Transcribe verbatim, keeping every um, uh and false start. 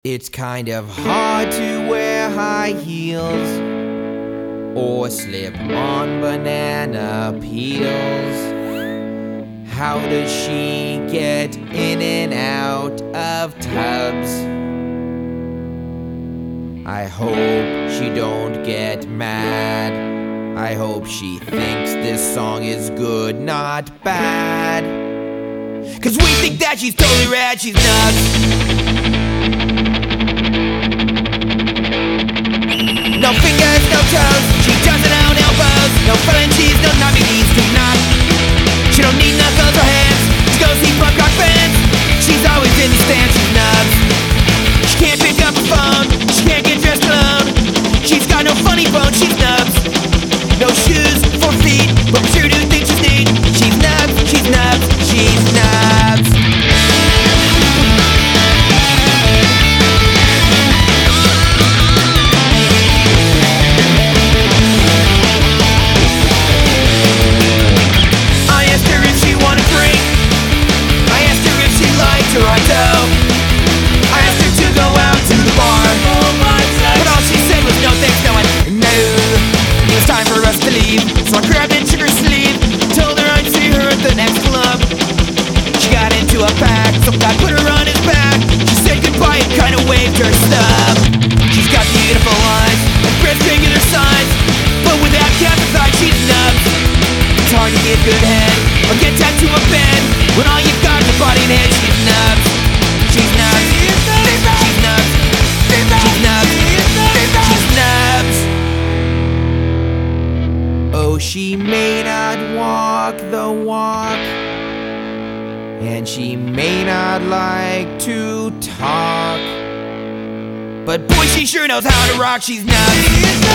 It's kind of hard to wear high heels or slip on banana peels. How does she get in and out of tubs? I hope she don't get mad. I hope she thinks this song is good, not bad. Cause we think that she's totally rad, she's nuts. No fingers, no toes, she doesn't own elbows. No front cheese, no knobby knees, do not. She don't need knuckles or hands to go see punk rock bands. She's always in the stands, she's nuts. She can't pick up a phone, she can't get dressed alone. She's got no funny bone, she's nubs. No shoes for feet, but we sure do think she's neat. She's nubs, she's nubs, she's nubs. Toronto. I asked her to go out to the bar, but all she said was no thanks, no one. No, it was time for us to leave, so I grabbed and shook her sleeve, told her I'd see her at the next club. She got into a pack, some guy put her on his back. She said goodbye and kinda waved her stub. She's got beautiful eyes and breast regular size, but without calcified she's nuts. It's hard to get good head or get tied to a bed when all you got is a body and head. She's nuts. She's nuts. She's nuts. She's nuts. She's nuts. Oh, she may not walk the walk, and she may not like to talk, but boy, she sure knows how to rock. She's nuts.